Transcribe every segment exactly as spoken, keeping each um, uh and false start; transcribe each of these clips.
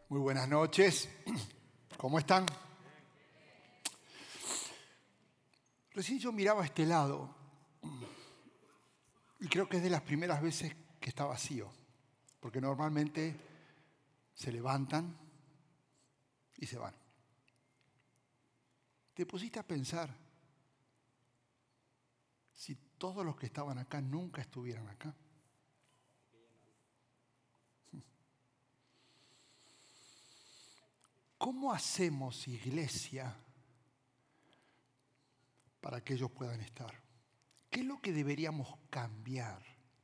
Muy buenas noches. ¿Cómo están? Recién yo miraba a este lado y creo que es de las primeras veces que está vacío, porque normalmente se levantan y se van. ¿Te pusiste a pensar si todos los que estaban acá nunca estuvieran acá? ¿Cómo hacemos iglesia para que ellos puedan estar? ¿Qué es lo que deberíamos cambiar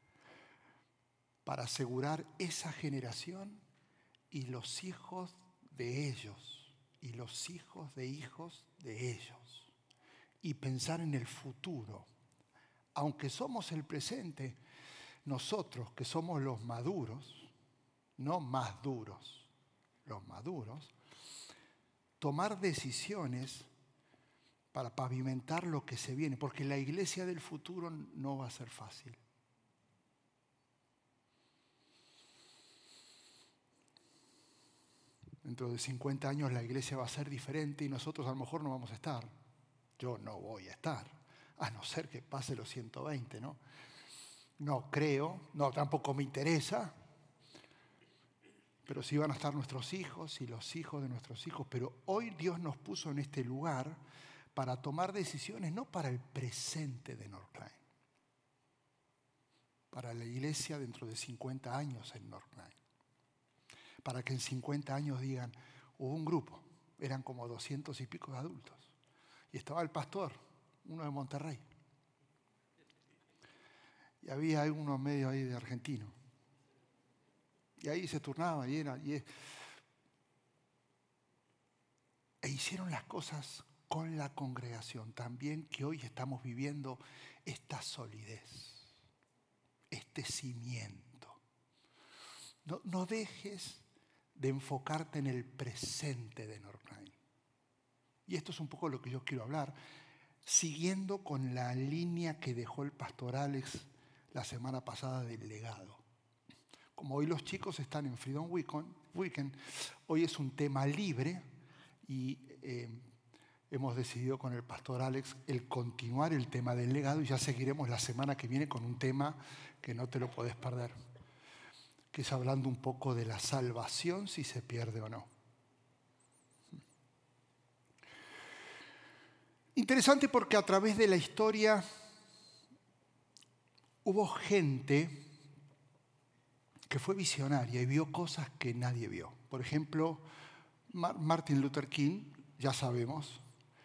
para asegurar esa generación y los hijos de ellos y los hijos de hijos de ellos? Y pensar en el futuro. Aunque somos el presente, nosotros que somos los maduros, no más duros, los maduros, tomar decisiones para pavimentar lo que se viene, porque la iglesia del futuro no va a ser fácil. Dentro de cincuenta años la iglesia va a ser diferente y nosotros a lo mejor no vamos a estar. Yo no voy a estar, a no ser que pase los ciento veinte, ¿no? No creo, no, tampoco me interesa. Pero sí van a estar nuestros hijos y los hijos de nuestros hijos. Pero hoy Dios nos puso en este lugar para tomar decisiones, no para el presente de Northline, para la iglesia dentro de cincuenta años en Northline. Para que en cincuenta años digan, hubo un grupo, eran como doscientos y pico de adultos. Y estaba el pastor, uno de Monterrey. Y había uno medio ahí de argentino. Y ahí se turnaba y era. Y es. E hicieron las cosas con la congregación. También que hoy estamos viviendo esta solidez, este cimiento. No, no dejes de enfocarte en el presente de Northline. Y esto es un poco lo que yo quiero hablar, siguiendo con la línea que dejó el pastor Alex la semana pasada del legado. Como hoy los chicos están en Freedom Weekend, hoy es un tema libre y eh, hemos decidido con el pastor Alex el continuar el tema del legado y ya seguiremos la semana que viene con un tema que no te lo podés perder, que es hablando un poco de la salvación, si se pierde o no. Interesante porque a través de la historia hubo gente que fue visionaria y vio cosas que nadie vio. Por ejemplo, Martin Luther King, ya sabemos,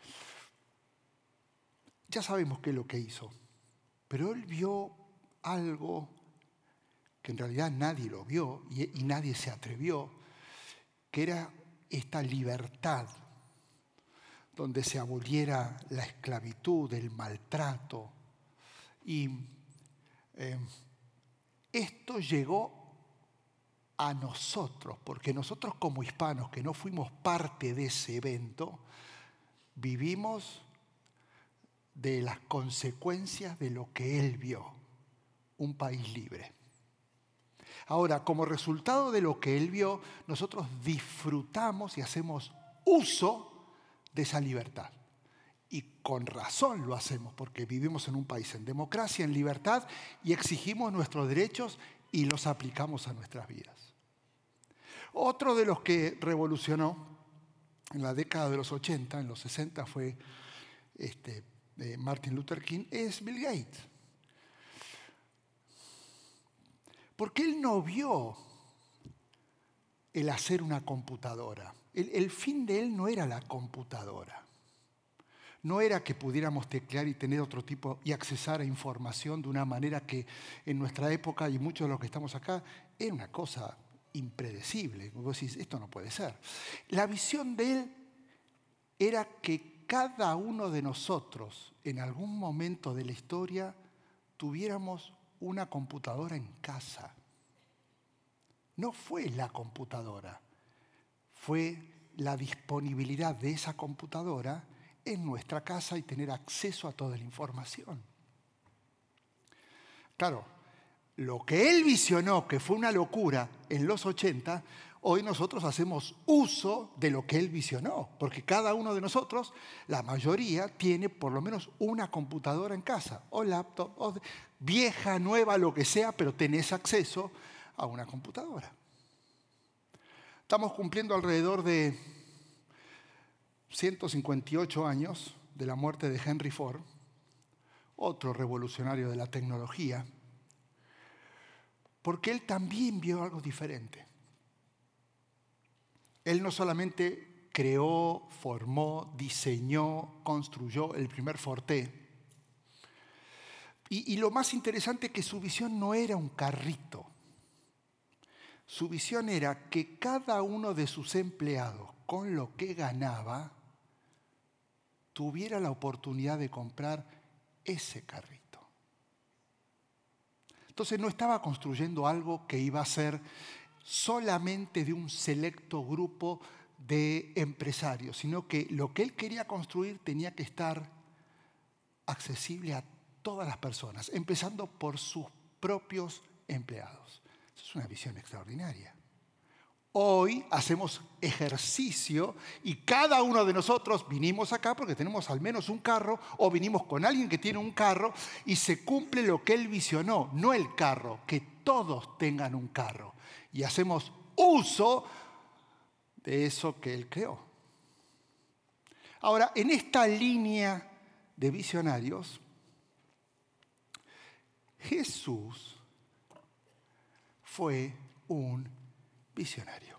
ya sabemos qué es lo que hizo, pero él vio algo que en realidad nadie lo vio y, y nadie se atrevió, que era esta libertad, donde se aboliera la esclavitud, el maltrato. Y eh, esto llegó a nosotros, porque nosotros como hispanos que no fuimos parte de ese evento, vivimos de las consecuencias de lo que él vio, un país libre. Ahora, como resultado de lo que él vio, nosotros disfrutamos y hacemos uso de esa libertad. Y con razón lo hacemos, porque vivimos en un país en democracia, en libertad, y exigimos nuestros derechos y los aplicamos a nuestras vidas. Otro de los que revolucionó en la década de los ochenta, en los sesenta, fue este, eh, Martin Luther King, es Bill Gates. Porque él no vio el hacer una computadora. El, el fin de él no era la computadora. No era que pudiéramos teclear y tener otro tipo y accesar a información de una manera que en nuestra época y muchos de los que estamos acá era una cosa impredecible. Vos decís, esto no puede ser. La visión de él era que cada uno de nosotros en algún momento de la historia tuviéramos una computadora en casa. No fue la computadora, fue la disponibilidad de esa computadora en nuestra casa y tener acceso a toda la información. Claro, lo que él visionó, que fue una locura en los ochenta, Hoy nosotros hacemos uso de lo que Él visionó, porque cada uno de nosotros, la mayoría, tiene por lo menos una computadora en casa, o laptop, o vieja, nueva, lo que sea, pero tenés acceso a una computadora. Estamos cumpliendo alrededor de ciento cincuenta y ocho años de la muerte de Henry Ford, otro revolucionario de la tecnología, porque él también vio algo diferente. Él no solamente creó, formó, diseñó, construyó el primer Forte. Y, y lo más interesante es que su visión no era un carrito. Su visión era que cada uno de sus empleados, con lo que ganaba, tuviera la oportunidad de comprar ese carrito. Entonces no estaba construyendo algo que iba a ser solamente de un selecto grupo de empresarios, sino que lo que él quería construir tenía que estar accesible a todas las personas, empezando por sus propios empleados. Eso es una visión extraordinaria. Hoy hacemos ejercicio y cada uno de nosotros vinimos acá porque tenemos al menos un carro o vinimos con alguien que tiene un carro y se cumple lo que él visionó, no el carro, que todos tengan un carro. Y hacemos uso de eso que él creó. Ahora, en esta línea de visionarios, Jesús fue un visionario.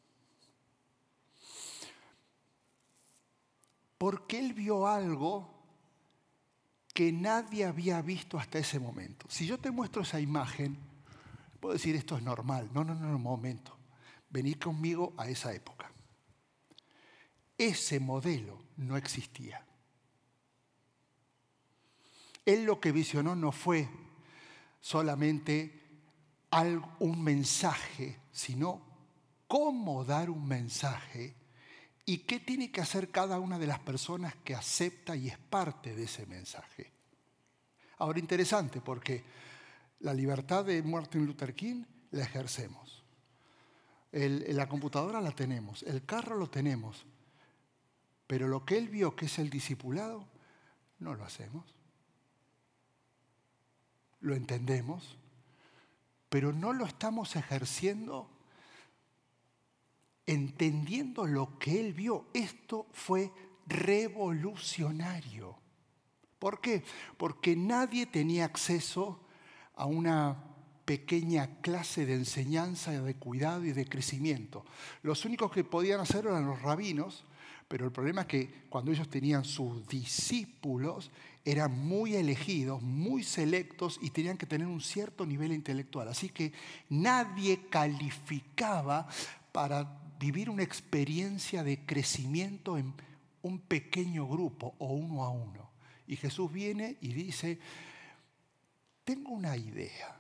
Porque él vio algo que nadie había visto hasta ese momento. Si yo te muestro esa imagen, puedo decir esto es normal. No, no, no, un momento. Venid conmigo a esa época. Ese modelo no existía. Él lo que visionó no fue solamente un mensaje, sino cómo dar un mensaje y qué tiene que hacer cada una de las personas que acepta y es parte de ese mensaje. Ahora, interesante, porque la libertad de Martin Luther King la ejercemos. El, la computadora la tenemos, el carro lo tenemos, pero lo que él vio que es el discipulado, no lo hacemos. Lo entendemos, pero no lo estamos ejerciendo entendiendo lo que él vio. Esto fue revolucionario. ¿Por qué? Porque nadie tenía acceso a una pequeña clase de enseñanza, de cuidado y de crecimiento. Los únicos que podían hacerlo eran los rabinos, pero el problema es que cuando ellos tenían sus discípulos, eran muy elegidos, muy selectos y tenían que tener un cierto nivel intelectual. Así que nadie calificaba para vivir una experiencia de crecimiento en un pequeño grupo o uno a uno. Y Jesús viene y dice, tengo una idea,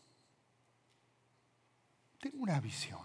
tengo una visión.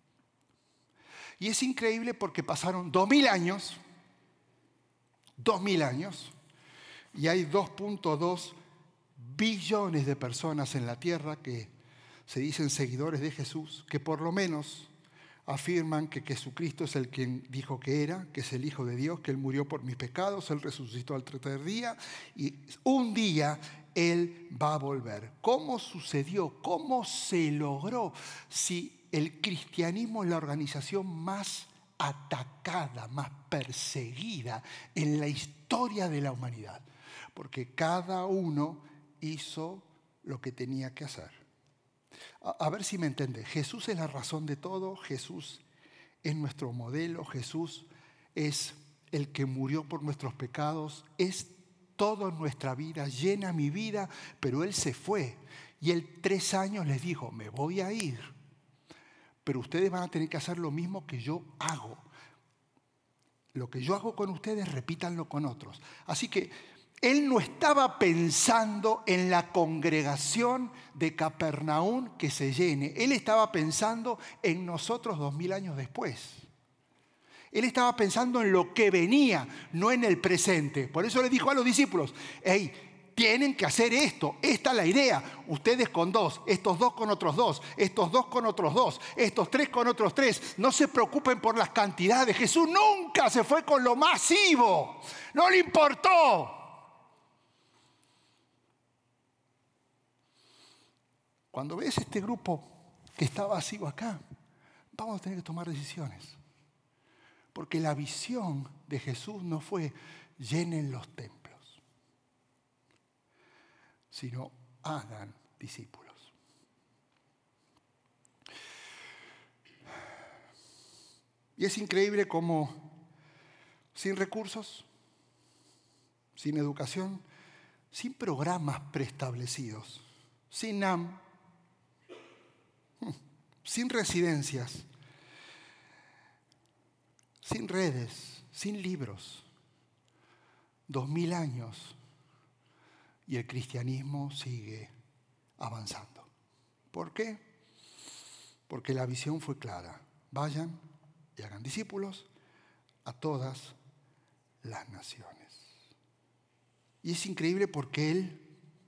Y es increíble porque pasaron dos mil años, dos mil años, y hay dos punto dos billones de personas en la tierra que se dicen seguidores de Jesús, que por lo menos afirman que Jesucristo es el quien dijo que era, que es el Hijo de Dios, que Él murió por mis pecados, Él resucitó al tercer día y un día Él va a volver. ¿Cómo sucedió? ¿Cómo se logró? Si el cristianismo es la organización más atacada, más perseguida en la historia de la humanidad, porque cada uno hizo lo que tenía que hacer. A ver si me entiende. Jesús es la razón de todo. Jesús es nuestro modelo. Jesús es el que murió por nuestros pecados. Es toda nuestra vida, llena mi vida, pero Él se fue. Y Él tres años les dijo, me voy a ir, pero ustedes van a tener que hacer lo mismo que yo hago. Lo que yo hago con ustedes, repítanlo con otros. Así que Él no estaba pensando en la congregación de Capernaum que se llene. Él estaba pensando en nosotros dos mil años después. Él estaba pensando en lo que venía, no en el presente. Por eso le dijo a los discípulos, hey, tienen que hacer esto. Esta es la idea. Ustedes con dos, estos dos con otros dos, estos dos con otros dos, estos tres con otros tres. No se preocupen por las cantidades. Jesús nunca se fue con lo masivo. No le importó. Cuando ves este grupo que está vacío acá, vamos a tener que tomar decisiones. Porque la visión de Jesús no fue llenen los templos, sino hagan discípulos. Y es increíble cómo sin recursos, sin educación, sin programas preestablecidos, sin N A M, sin residencias, sin redes, sin libros, dos mil años y el cristianismo sigue avanzando. ¿Por qué? Porque la visión fue clara. Vayan y hagan discípulos a todas las naciones. Y es increíble porque Él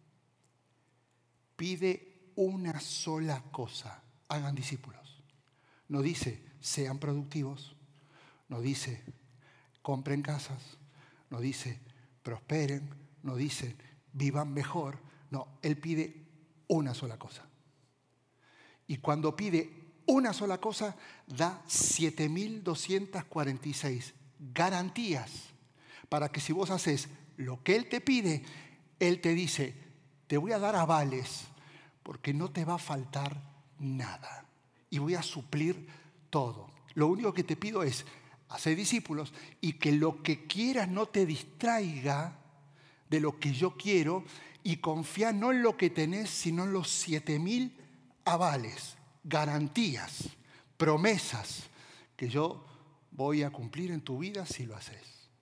pide una sola cosa: hagan discípulos. No dice sean productivos, no dice compren casas, no dice prosperen, no dice vivan mejor. No, Él pide una sola cosa. Y cuando pide una sola cosa, da siete mil doscientas cuarenta y seis garantías para que si vos haces lo que Él te pide, Él te dice, te voy a dar avales porque no te va a faltar nada y voy a suplir todo. Lo único que te pido es hacer discípulos y que lo que quieras no te distraiga de lo que yo quiero, y confía no en lo que tenés, sino en los siete mil avales, garantías, promesas que yo voy a cumplir en tu vida si lo haces.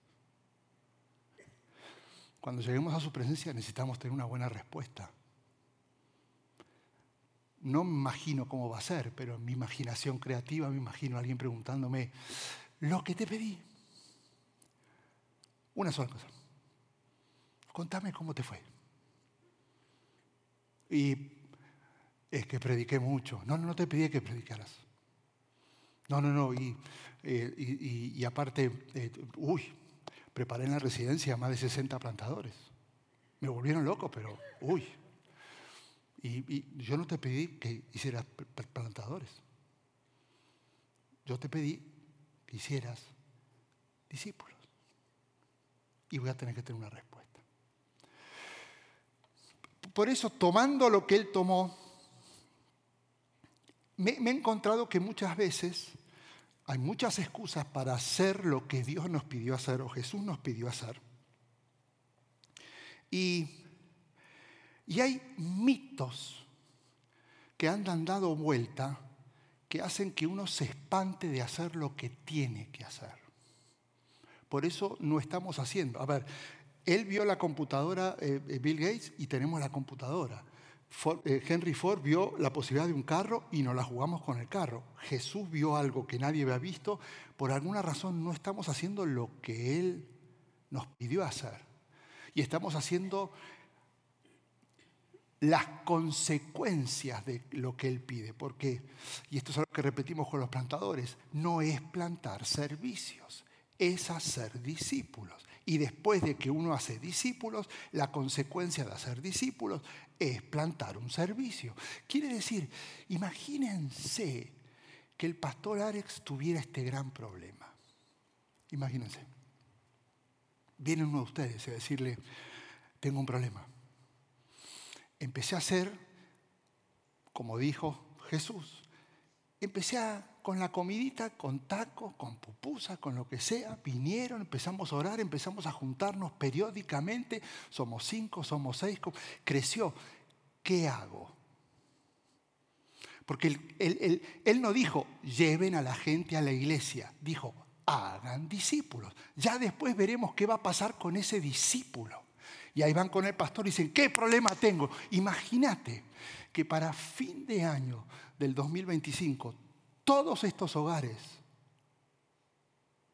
Cuando lleguemos a su presencia necesitamos tener una buena respuesta. No me imagino cómo va a ser, pero en mi imaginación creativa me imagino a alguien preguntándome, lo que te pedí, una sola cosa, contame cómo te fue. Y es que prediqué mucho. No, no, no te pedí que predicaras. No, no, no. Y, eh, y, y, y aparte, eh, uy, preparé en la residencia a más de sesenta plantadores. Me volvieron loco, pero uy. Y, y yo no te pedí que hicieras plantadores. Yo te pedí que hicieras discípulos. Y voy a tener que tener una respuesta. Por eso, tomando lo que Él tomó, me, me he encontrado que muchas veces hay muchas excusas para hacer lo que Dios nos pidió hacer o Jesús nos pidió hacer. Y, y hay mitos que andan dando vuelta que hacen que uno se espante de hacer lo que tiene que hacer. Por eso no estamos haciendo. A ver, él vio la computadora, eh, Bill Gates, y tenemos la computadora. Ford, eh, Henry Ford vio la posibilidad de un carro y nos la jugamos con el carro. Jesús vio algo que nadie había visto. Por alguna razón no estamos haciendo lo que Él nos pidió hacer. Y estamos haciendo las consecuencias de lo que Él pide. Porque, y esto es algo que repetimos con los plantadores, no es plantar servicios, es hacer discípulos. Y después de que uno hace discípulos, la consecuencia de hacer discípulos es plantar un servicio. Quiere decir, imagínense que el pastor Alex tuviera este gran problema. Imagínense. Viene uno de ustedes a decirle, tengo un problema. Empecé a hacer, como dijo Jesús, empecé a... con la comidita, con tacos, con pupusa, con lo que sea, vinieron, empezamos a orar, empezamos a juntarnos periódicamente, somos cinco, somos seis, creció. ¿Qué hago? Porque él, él, él, él no dijo, lleven a la gente a la iglesia, dijo, hagan discípulos. Ya después veremos qué va a pasar con ese discípulo. Y ahí van con el pastor y dicen, ¿qué problema tengo? Imagínate que para fin de año del dos mil veinticinco, todos estos hogares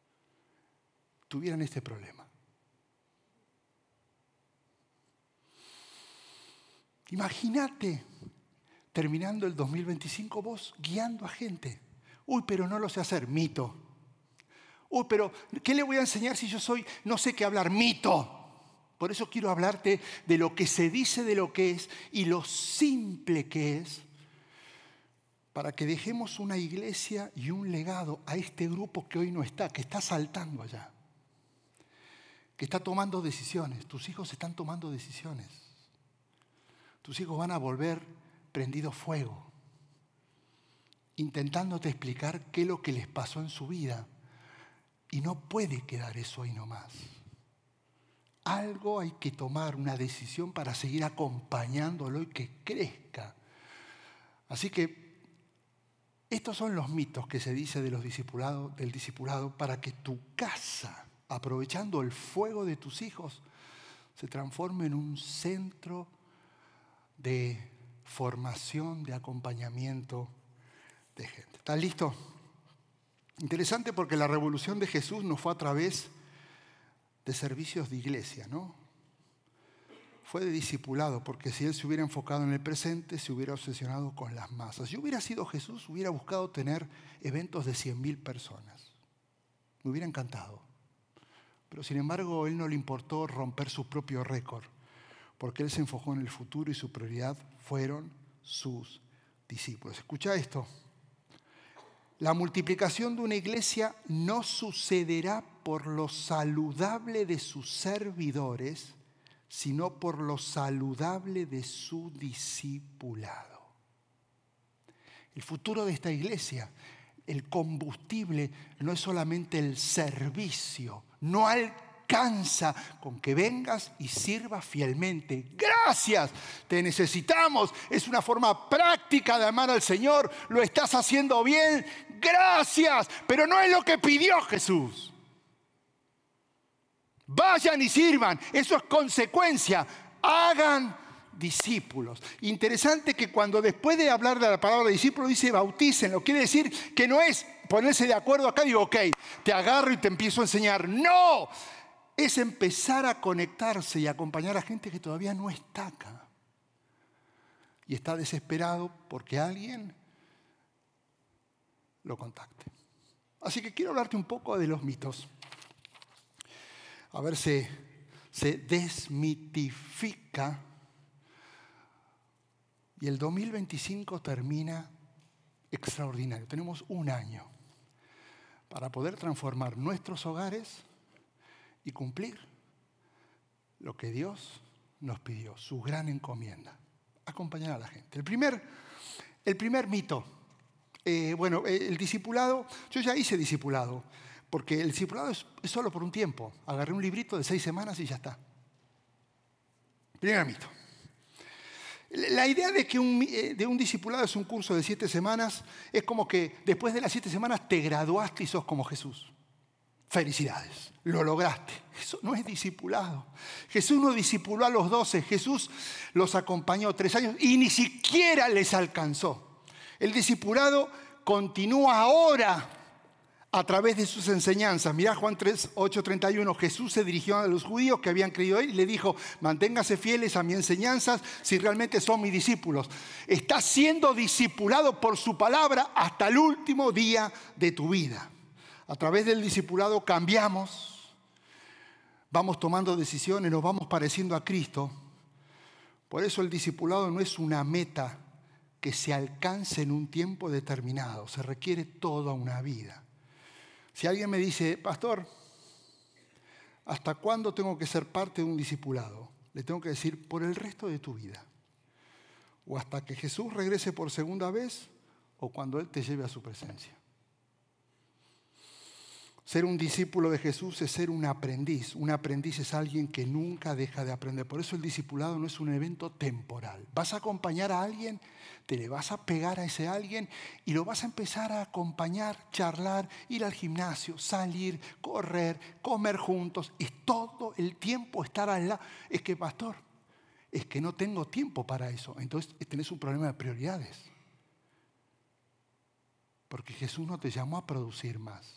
tuvieran este problema. Imagínate terminando el dos mil veinticinco vos guiando a gente. Uy, pero no lo sé hacer, mito. Uy, pero ¿qué le voy a enseñar si yo soy, no sé qué hablar? Mito. Por eso quiero hablarte de lo que se dice de lo que es y lo simple que es, para que dejemos una iglesia y un legado a este grupo que hoy no está, que está saltando allá, que está tomando decisiones. Tus hijos están tomando decisiones. Tus hijos van a volver prendido fuego, intentándote explicar qué es lo que les pasó en su vida. Y no puede quedar eso ahí nomás. Algo hay que tomar, una decisión para seguir acompañándolo y que crezca. Así que estos son los mitos que se dice de los discipulados, del discipulado, para que tu casa, aprovechando el fuego de tus hijos, se transforme en un centro de formación, de acompañamiento de gente. ¿Estás listo? Interesante porque la revolución de Jesús no fue a través de servicios de iglesia, ¿no? Fue de discipulado, porque si él se hubiera enfocado en el presente, se hubiera obsesionado con las masas. Si hubiera sido Jesús, hubiera buscado tener eventos de cien mil personas. Me hubiera encantado. Pero sin embargo, a él no le importó romper su propio récord, porque él se enfocó en el futuro y su prioridad fueron sus discípulos. Escucha esto. La multiplicación de una iglesia no sucederá por lo saludable de sus servidores, sino por lo saludable de su discipulado. El futuro de esta iglesia, el combustible, no es solamente el servicio, no alcanza con que vengas y sirvas fielmente. Gracias, te necesitamos. Es una forma práctica de amar al Señor. Lo estás haciendo bien. Gracias, pero no es lo que pidió Jesús. Vayan y sirvan. Eso es consecuencia. Hagan discípulos. Interesante que cuando después de hablar de la palabra discípulo dice bautícenlo. Quiere decir que no es ponerse de acuerdo acá y digo, ok, te agarro y te empiezo a enseñar. No. Es empezar a conectarse y acompañar a gente que todavía no está acá. Y está desesperado porque alguien lo contacte. Así que quiero hablarte un poco de los mitos. A ver si se desmitifica. Y el dos mil veinticinco termina extraordinario. Tenemos un año para poder transformar nuestros hogares y cumplir lo que Dios nos pidió, su gran encomienda, acompañar a la gente. El primer, el primer mito, eh, bueno, el discipulado, yo ya hice discipulado, porque el discipulado es, es solo por un tiempo. Agarré un librito de seis semanas y ya está. Primer mito. La idea de que un, de un discipulado es un curso de siete semanas es como que después de las siete semanas te graduaste y sos como Jesús. Felicidades, lo lograste. Eso no es discipulado. Jesús no discipuló a los doce, Jesús los acompañó tres años y ni siquiera les alcanzó. El discipulado continúa ahora a través de sus enseñanzas. Mirá Juan tres, ocho, treinta y uno. Jesús se dirigió a los judíos que habían creído en él y le dijo, manténgase fieles a mis enseñanzas si realmente son mis discípulos. Estás siendo discipulado por su palabra hasta el último día de tu vida. A través del discipulado cambiamos, vamos tomando decisiones, nos vamos pareciendo a Cristo. Por eso el discipulado no es una meta que se alcance en un tiempo determinado, se requiere toda una vida. Si alguien me dice, pastor, ¿hasta cuándo tengo que ser parte de un discipulado? Le tengo que decir, por el resto de tu vida. O hasta que Jesús regrese por segunda vez, o cuando Él te lleve a su presencia. Ser un discípulo de Jesús es ser un aprendiz. Un aprendiz es alguien que nunca deja de aprender. Por eso el discipulado no es un evento temporal. Vas a acompañar a alguien, te le vas a pegar a ese alguien y lo vas a empezar a acompañar, charlar, ir al gimnasio, salir, correr, comer juntos. Es todo el tiempo estar al lado. Es que, pastor, es que no tengo tiempo para eso. Entonces tenés un problema de prioridades. Porque Jesús no te llamó a producir más.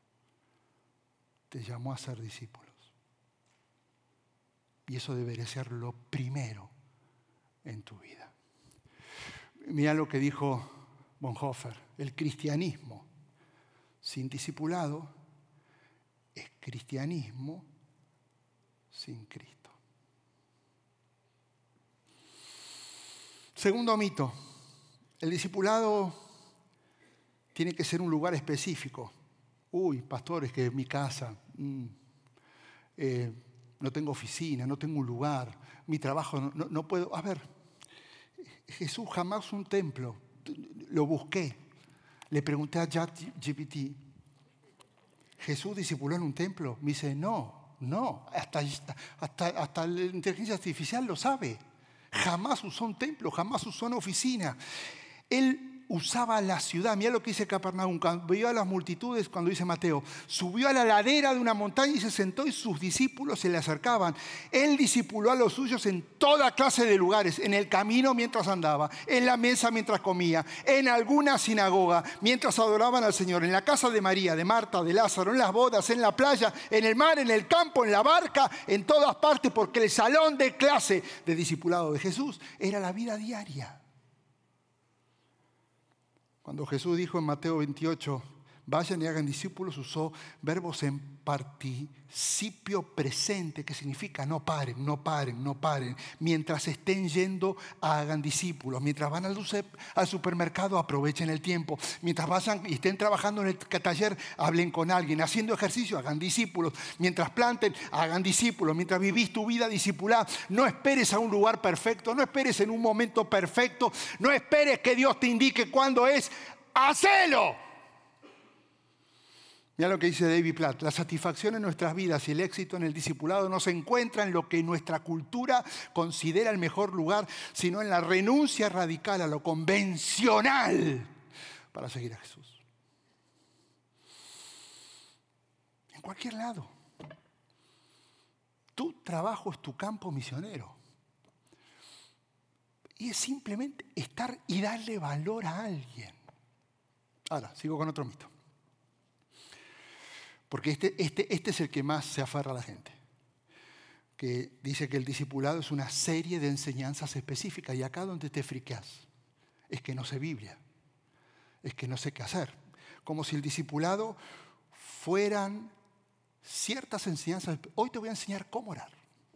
Te llamó a ser discípulos. Y eso debería ser lo primero en tu vida. Mira lo que dijo Bonhoeffer: el cristianismo sin discipulado es cristianismo sin Cristo. Segundo mito: el discipulado tiene que ser un lugar específico. Uy, pastor, es que mi casa, mm, eh, no tengo oficina, no tengo un lugar, mi trabajo, no, no, no puedo. A ver, Jesús jamás un templo. Lo busqué. Le pregunté a ChatGPT, ¿Jesús discipuló en un templo? Me dice, no, no. Hasta, hasta, hasta la inteligencia artificial lo sabe. Jamás usó un templo, jamás usó una oficina. Él usaba la ciudad. Mira lo que dice Capernaum. Cuando vio a las multitudes, cuando dice Mateo, subió a la ladera de una montaña y se sentó, y sus discípulos se le acercaban. Él discipuló a los suyos en toda clase de lugares, en el camino mientras andaba, en la mesa mientras comía, en alguna sinagoga mientras adoraban al Señor, en la casa de María, de Marta, de Lázaro, en las bodas, en la playa, en el mar, en el campo, en la barca, en todas partes, porque el salón de clase de discipulado de Jesús era la vida diaria. Cuando Jesús dijo en Mateo veintiocho, vayan y hagan discípulos, usó verbos en participio presente, que significa no paren, no paren, no paren. Mientras estén yendo, hagan discípulos. Mientras van al, al supermercado, aprovechen el tiempo. Mientras vayan y estén trabajando en el taller, hablen con alguien. Haciendo ejercicio, hagan discípulos. Mientras planten, hagan discípulos. Mientras vivís tu vida discipulada, no esperes a un lugar perfecto, no esperes en un momento perfecto, no esperes que Dios te indique cuándo es. ¡Hacelo! Mira lo que dice David Platt: la satisfacción en nuestras vidas y el éxito en el discipulado no se encuentra en lo que nuestra cultura considera el mejor lugar, sino en la renuncia radical a lo convencional para seguir a Jesús. En cualquier lado. Tu trabajo es tu campo misionero. Y es simplemente estar y darle valor a alguien. Ahora, sigo con otro mito. Porque este, este, este es el que más se aferra a la gente. Que dice que el discipulado es una serie de enseñanzas específicas. Y acá donde te friqueas, es que no sé Biblia. Es que no sé qué hacer. Como si el discipulado fueran ciertas enseñanzas. Hoy te voy a enseñar cómo orar.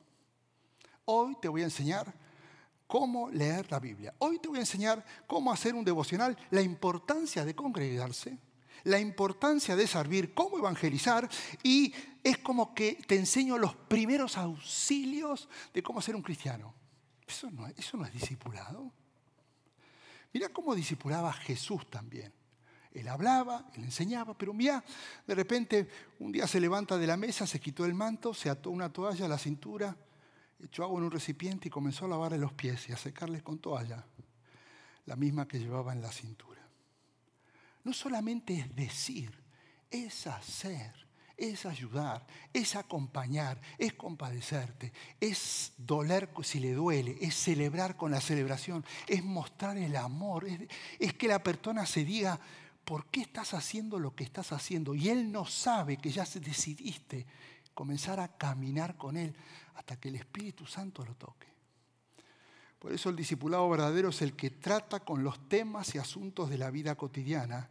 Hoy te voy a enseñar cómo leer la Biblia. Hoy te voy a enseñar cómo hacer un devocional, la importancia de congregarse, la importancia de servir, cómo evangelizar, y es como que te enseño los primeros auxilios de cómo ser un cristiano. Eso no, eso no es discipulado. Mira cómo discipulaba Jesús también. Él hablaba, él enseñaba, pero mira, de repente un día se levanta de la mesa, se quitó el manto, se ató una toalla a la cintura, echó agua en un recipiente y comenzó a lavarle los pies y a secarles con toalla, la misma que llevaba en la cintura. No solamente es decir, es hacer, es ayudar, es acompañar, es compadecerte, es doler si le duele, es celebrar con la celebración, es mostrar el amor, es, es que la persona se diga, ¿por qué estás haciendo lo que estás haciendo? Y él no sabe que ya decidiste comenzar a caminar con él hasta que el Espíritu Santo lo toque. Por eso el discipulado verdadero es el que trata con los temas y asuntos de la vida cotidiana,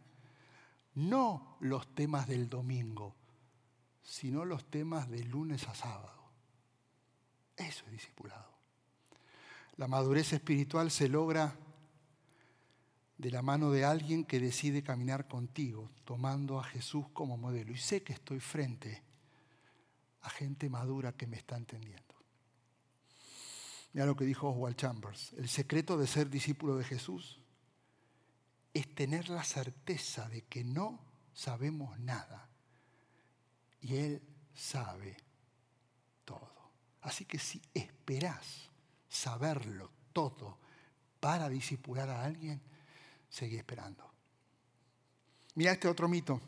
no los temas del domingo, sino los temas de lunes a sábado. Eso es discipulado. La madurez espiritual se logra de la mano de alguien que decide caminar contigo, tomando a Jesús como modelo. Y sé que estoy frente a gente madura que me está entendiendo. Mira lo que dijo Oswald Chambers: el secreto de ser discípulo de Jesús es tener la certeza de que no sabemos nada y Él sabe todo. Así que si esperás saberlo todo para discipular a alguien, seguí esperando. Mira este otro mito.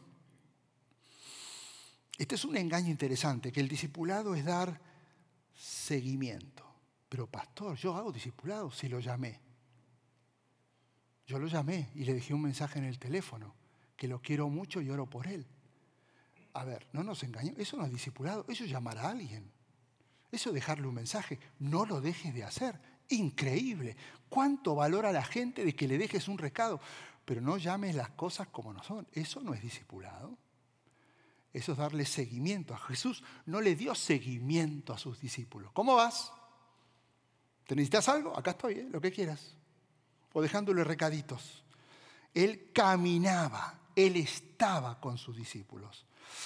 Este es un engaño interesante, que el discipulado es dar seguimiento. Pero pastor, yo hago discipulado si lo llamé. Yo lo llamé y le dejé un mensaje en el teléfono, que lo quiero mucho y oro por él. A ver, no nos engañemos, eso no es discipulado, eso es llamar a alguien. Eso es dejarle un mensaje. No lo dejes de hacer Increíble. ¿Cuánto valora la gente de que le dejes un recado? Pero no llames las cosas como no son. Eso no es discipulado. Eso es darle seguimiento. A Jesús no le dio seguimiento a sus discípulos. ¿Cómo vas? ¿Te necesitas algo? Acá estoy, ¿eh? Lo que quieras. O dejándole recaditos. Él caminaba, él estaba con sus discípulos.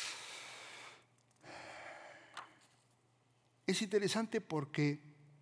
Es interesante porque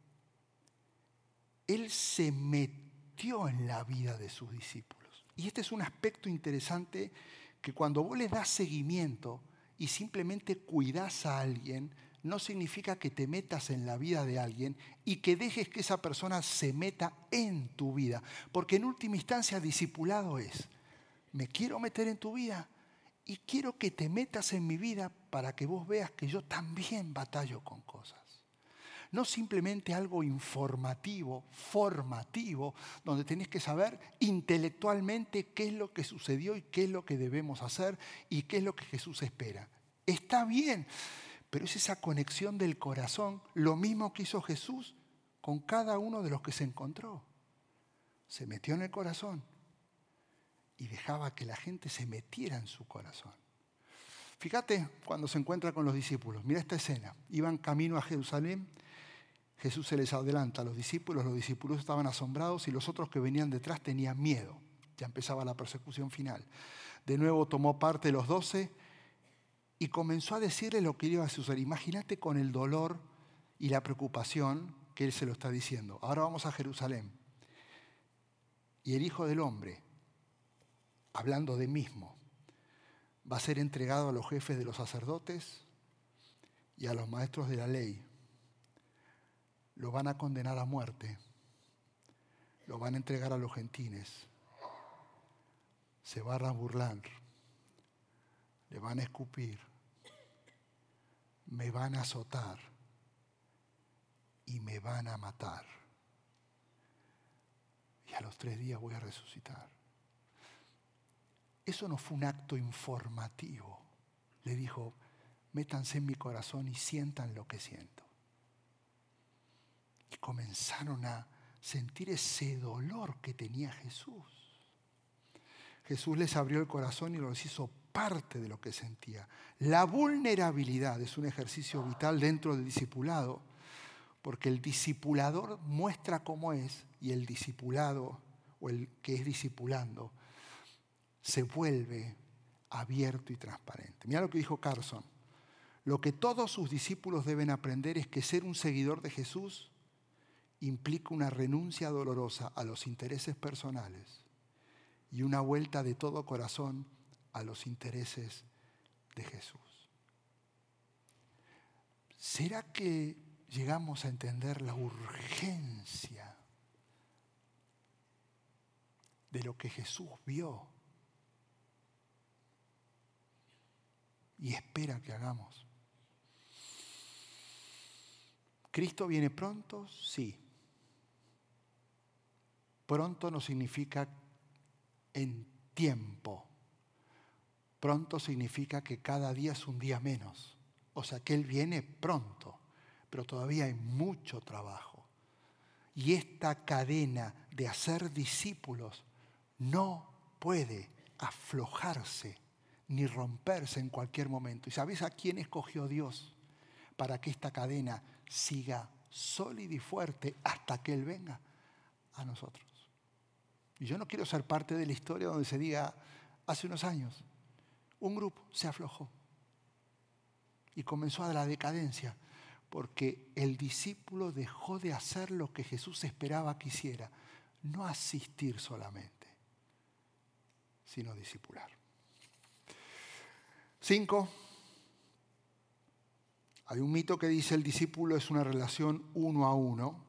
él se metió en la vida de sus discípulos. Y este es un aspecto interesante que cuando vos le das seguimiento y simplemente cuidás a alguien, no significa que te metas en la vida de alguien y que dejes que esa persona se meta en tu vida. Porque en última instancia, discipulado es, me quiero meter en tu vida y quiero que te metas en mi vida para que vos veas que yo también batallo con cosas. No simplemente algo informativo, formativo, donde tenés que saber intelectualmente qué es lo que sucedió y qué es lo que debemos hacer y qué es lo que Jesús espera. Está bien. Pero es esa conexión del corazón, lo mismo que hizo Jesús con cada uno de los que se encontró. Se metió en el corazón y dejaba que la gente se metiera en su corazón. Fíjate cuando se encuentra con los discípulos. Mira esta escena. Iban camino a Jerusalén. Jesús se les adelanta a los discípulos. Los discípulos estaban asombrados y los otros que venían detrás tenían miedo. Ya empezaba la persecución final. De nuevo tomó parte de los doce y comenzó a decirle lo que iba a suceder. Imagínate con el dolor y la preocupación que él se lo está diciendo. Ahora vamos a Jerusalén. Y el Hijo del Hombre, hablando de mismo, va a ser entregado a los jefes de los sacerdotes y a los maestros de la ley. Lo van a condenar a muerte. Lo van a entregar a los gentiles. Se van a burlar. Le van a escupir. Me van a azotar y me van a matar. Y a los tres días voy a resucitar. Eso no fue un acto informativo. Le dijo, métanse en mi corazón y sientan lo que siento. Y comenzaron a sentir ese dolor que tenía Jesús. Jesús les abrió el corazón y los hizo parte de lo que sentía. La vulnerabilidad es un ejercicio vital dentro del discipulado, porque el discipulador muestra cómo es y el discipulado, o el que es discipulando, se vuelve abierto y transparente. Mira lo que dijo Carson. Lo que todos sus discípulos deben aprender es que ser un seguidor de Jesús implica una renuncia dolorosa a los intereses personales y una vuelta de todo corazón a los intereses de Jesús. ¿Será que llegamos a entender la urgencia de lo que Jesús vio y espera que hagamos? ¿Cristo viene pronto? Sí. Pronto no significa en tiempo. Pronto significa que cada día es un día menos. O sea que Él viene pronto, pero todavía hay mucho trabajo. Y esta cadena de hacer discípulos no puede aflojarse ni romperse en cualquier momento. ¿Y sabes a quién escogió Dios para que esta cadena siga sólida y fuerte hasta que Él venga? A nosotros. Y yo no quiero ser parte de la historia donde se diga, hace unos años, un grupo se aflojó y comenzó a la decadencia porque el discípulo dejó de hacer lo que Jesús esperaba que hiciera, no asistir solamente, sino discipular. Cinco, hay un mito que dice el discípulo es una relación uno a uno.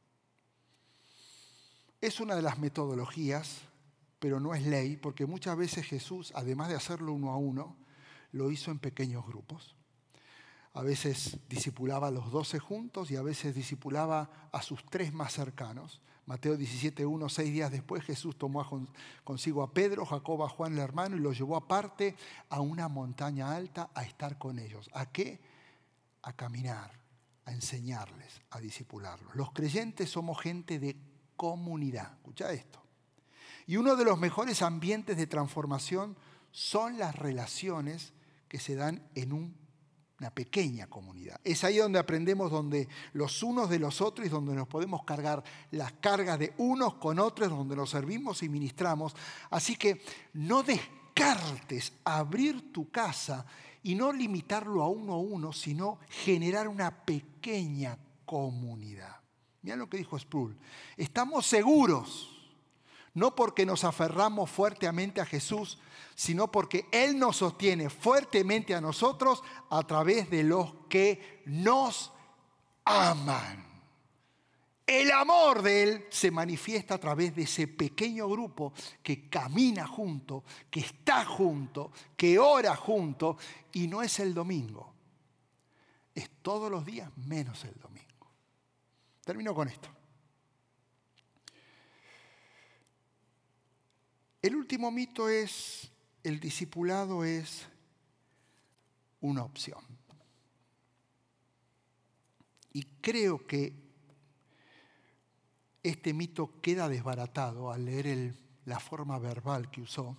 Es una de las metodologías, pero no es ley, porque muchas veces Jesús, además de hacerlo uno a uno, lo hizo en pequeños grupos. A veces discipulaba a los doce juntos y a veces discipulaba a sus tres más cercanos. Mateo diecisiete uno, seis días después Jesús tomó consigo a Pedro, Jacobo, a Juan el hermano y los llevó aparte a una montaña alta a estar con ellos. ¿A qué? A caminar, a enseñarles, a discipularlos. Los creyentes somos gente de comunidad. Escucha esto. Y uno de los mejores ambientes de transformación son las relaciones que se dan en un, una pequeña comunidad. Es ahí donde aprendemos, donde los unos de los otros y donde nos podemos cargar las cargas de unos con otros, donde nos servimos y ministramos. Así que no descartes abrir tu casa y no limitarlo a uno a uno, sino generar una pequeña comunidad. Mira lo que dijo Sproul. Estamos seguros, no porque nos aferramos fuertemente a Jesús, sino porque Él nos sostiene fuertemente a nosotros a través de los que nos aman. El amor de Él se manifiesta a través de ese pequeño grupo que camina junto, que está junto, que ora junto, y no es el domingo. Es todos los días menos el domingo. Termino con esto. El último mito es, el discipulado es una opción. Y creo que este mito queda desbaratado al leer el, la forma verbal que usó,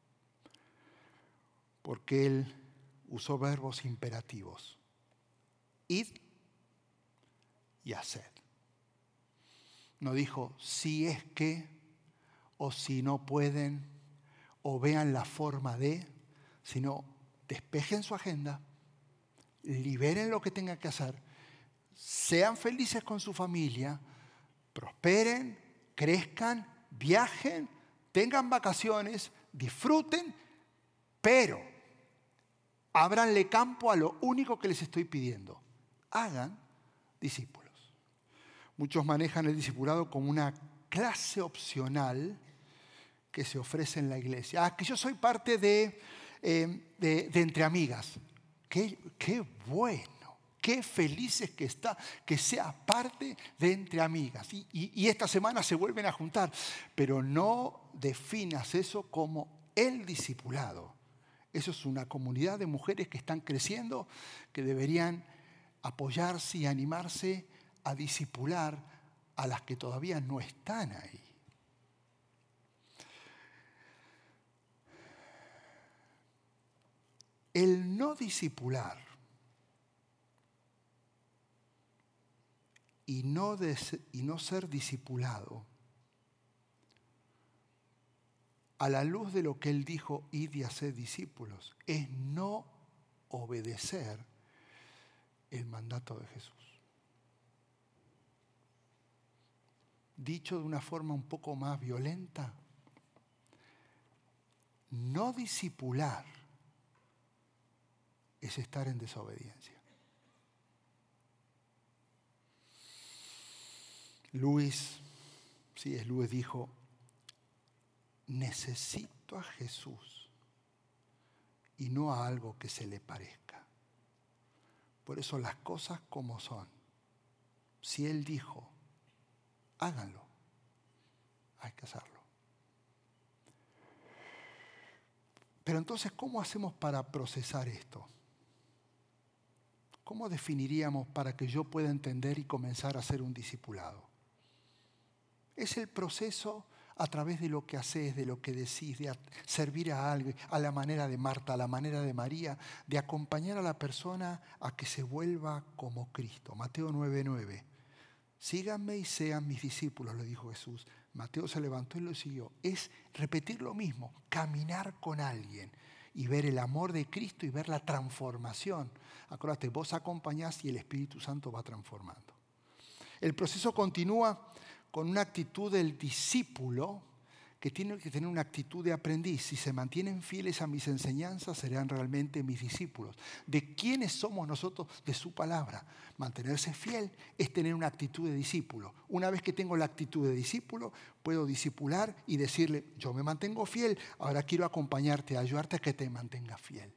porque él usó verbos imperativos. Id y haced. No dijo si es que, o si no pueden, o vean la forma de, sino despejen su agenda, liberen lo que tengan que hacer, sean felices con su familia, prosperen, crezcan, viajen, tengan vacaciones, disfruten, pero ábranle campo a lo único que les estoy pidiendo. Hagan discípulos. Muchos manejan el discipulado como una clase opcional que se ofrece en la iglesia. Ah, que yo soy parte de, eh, de, de Entre Amigas. Qué, qué bueno. Qué felices que está, que sea parte de Entre Amigas. Y, y, y esta semana se vuelven a juntar. Pero no definas eso como el discipulado. Eso es una comunidad de mujeres que están creciendo, que deberían apoyarse y animarse a discipular a las que todavía no están ahí. El no discipular y no, des, y no ser discipulado, a la luz de lo que él dijo, id y haced discípulos, es no obedecer el mandato de Jesús. Dicho de una forma un poco más violenta, no discipular es estar en desobediencia. Luis, sí es Luis, dijo, necesito a Jesús y no a algo que se le parezca. Por eso las cosas como son. Si Él dijo, háganlo, hay que hacerlo. Pero entonces, ¿cómo hacemos para procesar esto? ¿Cómo definiríamos para que yo pueda entender y comenzar a ser un discipulado? Es el proceso a través de lo que haces, de lo que decís, de servir a alguien, a la manera de Marta, a la manera de María, de acompañar a la persona a que se vuelva como Cristo. Mateo nueve nueve. Síganme y sean mis discípulos, le dijo Jesús. Mateo se levantó y lo siguió. Es repetir lo mismo, caminar con alguien y ver el amor de Cristo y ver la transformación. Acuérdate, vos acompañás y el Espíritu Santo va transformando. El proceso continúa con una actitud del discípulo que tiene que tener una actitud de aprendiz. Si se mantienen fieles a mis enseñanzas, serán realmente mis discípulos. ¿De quiénes somos nosotros? De su palabra. Mantenerse fiel es tener una actitud de discípulo. Una vez que tengo la actitud de discípulo, puedo discipular y decirle, yo me mantengo fiel, ahora quiero acompañarte, ayudarte a que te mantengas fiel.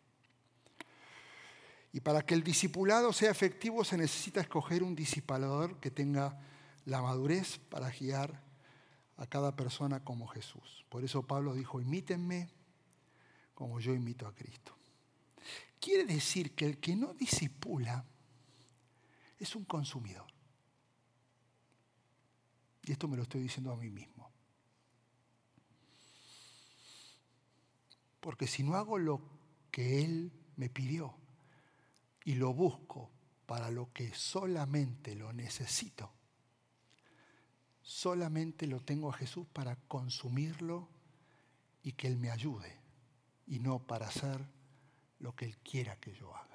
Y para que el discipulado sea efectivo, se necesita escoger un discipulador que tenga la madurez para guiar a cada persona como Jesús. Por eso Pablo dijo, imítenme como yo imito a Cristo. Quiere decir que el que no discipula Es un consumidor. Y esto me lo estoy diciendo a mí mismo. Porque si no hago lo que Él me pidió y lo busco para lo que solamente lo necesito, solamente lo tengo a Jesús para consumirlo y que Él me ayude, y no para hacer lo que Él quiera que yo haga.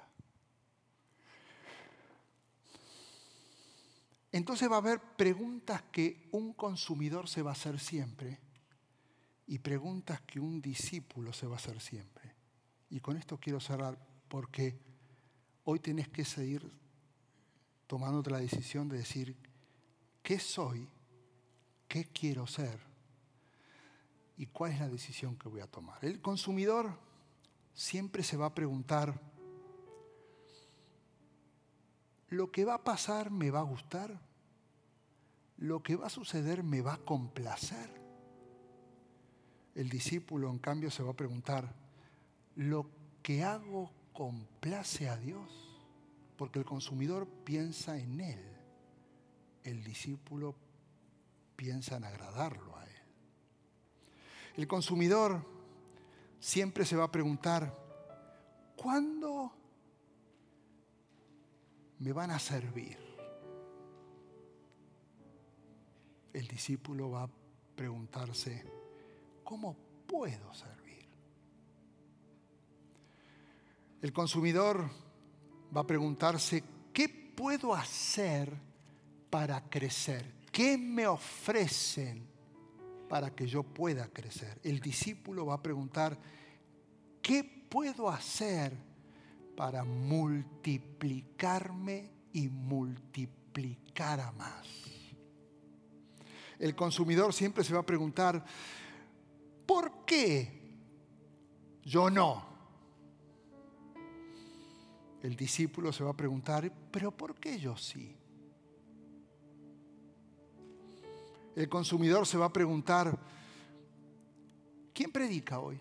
Entonces va a haber preguntas que un consumidor se va a hacer siempre y preguntas que un discípulo se va a hacer siempre. Y con esto quiero cerrar, porque hoy tenés que seguir tomándote la decisión de decir qué soy, qué quiero ser y cuál es la decisión que voy a tomar. El consumidor siempre se va a preguntar, ¿lo que va a pasar me va a gustar? ¿Lo que va a suceder me va a complacer? El discípulo, en cambio, se va a preguntar, ¿lo que hago complace a Dios? Porque el consumidor piensa en Él. El discípulo piensa en agradarlo a Él. El consumidor siempre se va a preguntar, ¿cuándo me van a servir? El discípulo va a preguntarse, ¿cómo puedo servir? El consumidor va a preguntarse, ¿qué puedo hacer para crecer? ¿Qué me ofrecen para que yo pueda crecer? El discípulo va a preguntar, ¿qué puedo hacer para multiplicarme y multiplicar a más? El consumidor siempre se va a preguntar, ¿por qué yo no? El discípulo se va a preguntar, ¿pero por qué yo sí? El consumidor se va a preguntar, ¿quién predica hoy?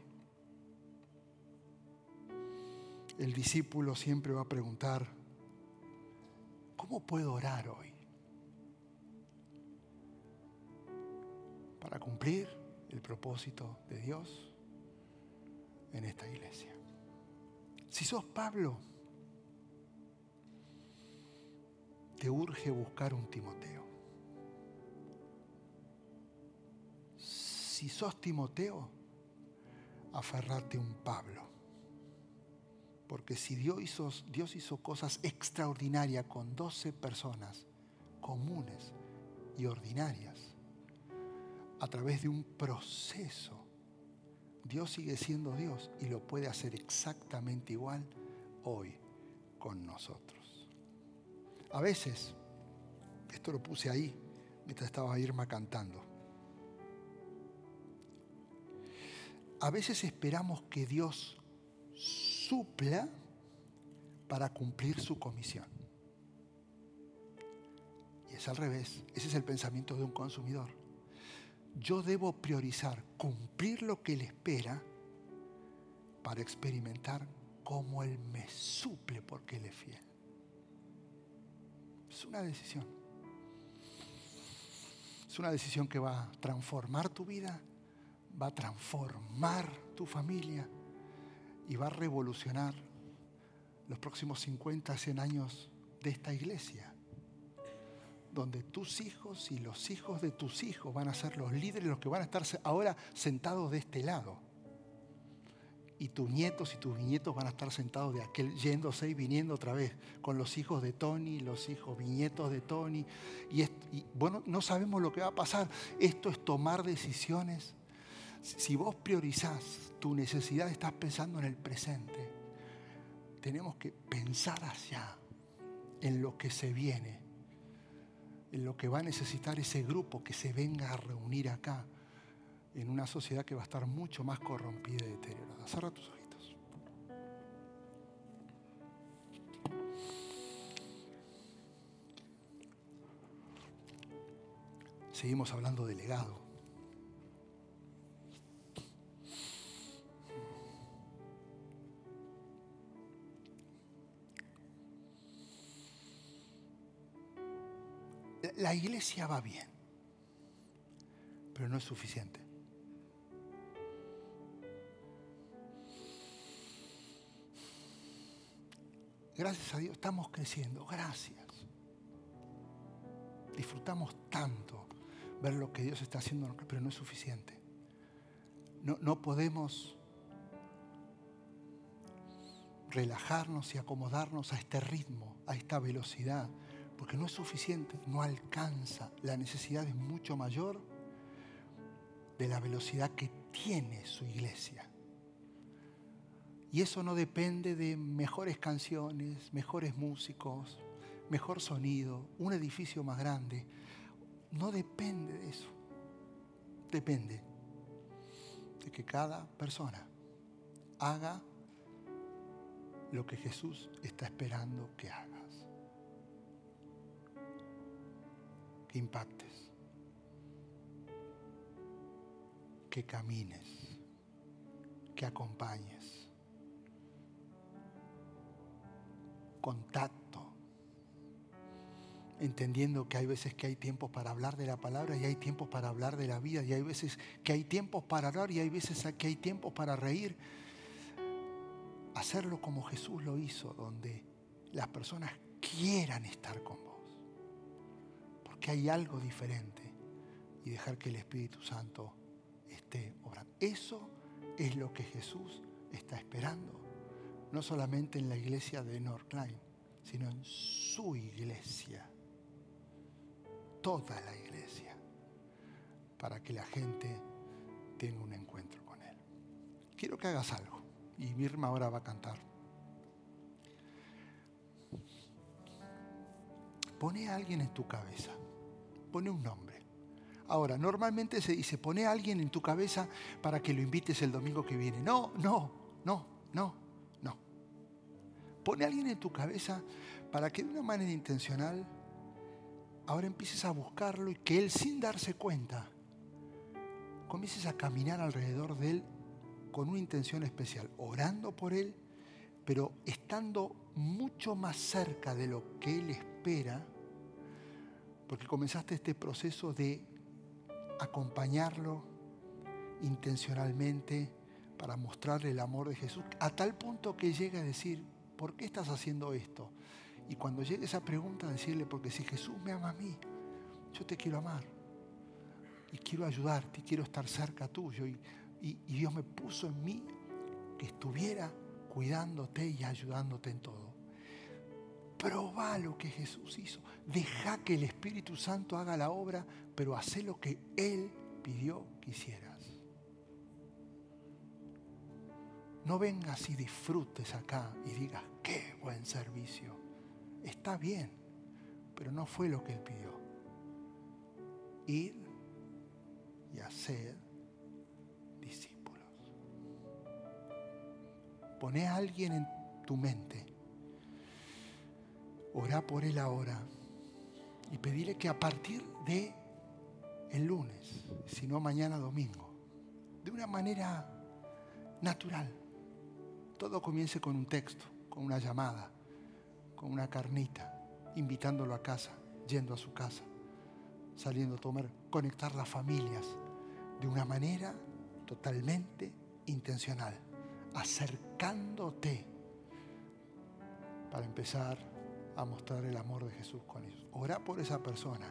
El discípulo siempre va a preguntar, ¿cómo puedo orar hoy para cumplir el propósito de Dios en esta iglesia? Si sos Pablo, te urge buscar un Timoteo. Si sos Timoteo, aferrate a un Pablo. Porque si Dios hizo, Dios hizo cosas extraordinarias con doce personas comunes y ordinarias, a través de un proceso, Dios sigue siendo Dios y lo puede hacer exactamente igual hoy con nosotros. A veces, esto lo puse ahí mientras estaba Irma cantando, a veces esperamos que Dios supla para cumplir su comisión. Y es al revés, ese es el pensamiento de un consumidor. Yo debo priorizar cumplir lo que Él espera para experimentar cómo Él me suple porque Él es fiel. Es una decisión. Es una decisión que va a transformar tu vida, va a transformar tu familia y va a revolucionar los próximos cincuenta, cien años de esta iglesia, donde tus hijos y los hijos de tus hijos van a ser los líderes, los que van a estar ahora sentados de este lado. Y tus nietos y tus bisnietos van a estar sentados de aquel, yéndose y viniendo otra vez, con los hijos de Tony, los hijos bisnietos de Tony. Y, y bueno, no sabemos lo que va a pasar. Esto es tomar decisiones. Si vos priorizás tu necesidad, estás pensando en el presente. Tenemos que pensar allá, en lo que se viene, en lo que va a necesitar ese grupo que se venga a reunir acá, en una sociedad que va a estar mucho más corrompida y deteriorada. Cierra tus ojitos. Seguimos hablando de legado. La iglesia va bien, pero no es suficiente. Gracias a Dios estamos creciendo, gracias. Disfrutamos tanto ver lo que Dios está haciendo, pero no es suficiente. No, no podemos relajarnos y acomodarnos a este ritmo, a esta velocidad, porque no es suficiente, no alcanza. La necesidad es mucho mayor de la velocidad que tiene su iglesia. Y eso no depende de mejores canciones, mejores músicos, mejor sonido, un edificio más grande. No depende de eso. Depende de que cada persona haga lo que Jesús está esperando que hagas. Que impactes. Que camines. Que acompañes. Contacto. Entendiendo que hay veces que hay tiempos para hablar de la palabra y hay tiempos para hablar de la vida y hay veces que hay tiempos para orar y hay veces que hay tiempos para reír. Hacerlo como Jesús lo hizo, donde las personas quieran estar con vos. Porque hay algo diferente y dejar que el Espíritu Santo esté obrando. Eso es lo que Jesús está esperando. No solamente en la iglesia de Northline, sino en su iglesia. Toda la iglesia. Para que la gente tenga un encuentro con Él. Quiero que hagas algo. Y Mirma ahora va a cantar. Pone a alguien en tu cabeza. Pone un nombre. Ahora, normalmente se dice, pone a alguien en tu cabeza para que lo invites el domingo que viene. No, no, no, no, no. Pone a alguien en tu cabeza para que de una manera intencional ahora empieces a buscarlo y que él, sin darse cuenta, comiences a caminar alrededor de él con una intención especial, orando por él, pero estando mucho más cerca de lo que él espera, porque comenzaste este proceso de acompañarlo intencionalmente para mostrarle el amor de Jesús, a tal punto que llegue a decir, ¿por qué estás haciendo esto? Y cuando llegue esa pregunta, decirle, porque si Jesús me ama a mí, yo te quiero amar. Y quiero ayudarte, y quiero estar cerca tuyo. Y, y, y Dios me puso en mí que estuviera cuidándote y ayudándote en todo. Probá lo que Jesús hizo. Deja que el Espíritu Santo haga la obra, pero hacé lo que Él pidió que hicieras. No vengas y disfrutes acá y digas, qué buen servicio. Está bien, pero no fue lo que Él pidió. Ir y hacer discípulos. Poné a alguien en tu mente. Orá por él ahora y pedile que a partir de el lunes, si no mañana domingo, de una manera natural, todo comience con un texto, con una llamada, con una carnita, invitándolo a casa, yendo a su casa, saliendo a tomar, conectar las familias de una manera totalmente intencional, acercándote para empezar a mostrar el amor de Jesús con ellos. Orá por esa persona,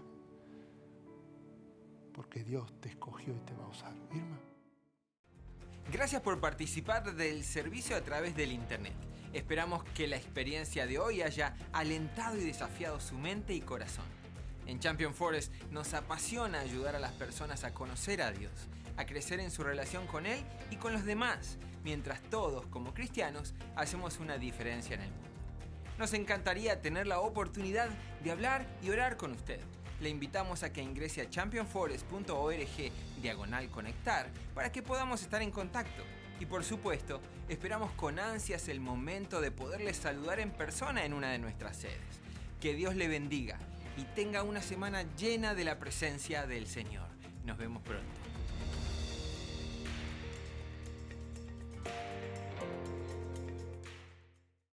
porque Dios te escogió y te va a usar. Irma. Gracias por participar del servicio a través del internet. Esperamos que la experiencia de hoy haya alentado y desafiado su mente y corazón. En Champion Forest nos apasiona ayudar a las personas a conocer a Dios, a crecer en su relación con Él y con los demás, mientras todos, como cristianos, hacemos una diferencia en el mundo. Nos encantaría tener la oportunidad de hablar y orar con usted. Le invitamos a que ingrese a champion forest punto org diagonal conectar para que podamos estar en contacto. Y por supuesto, esperamos con ansias el momento de poderle saludar en persona en una de nuestras sedes. Que Dios le bendiga y tenga una semana llena de la presencia del Señor. Nos vemos pronto.